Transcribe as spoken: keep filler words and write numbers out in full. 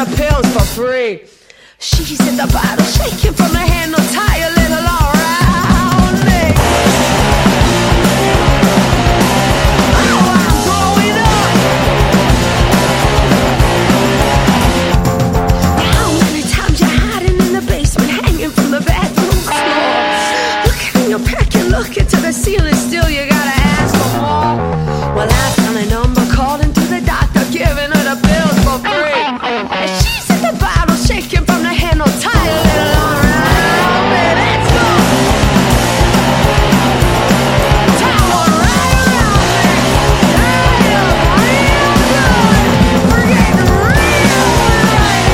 the pills for free. She's in the bottle, shaking from her hand, no tie a little around me.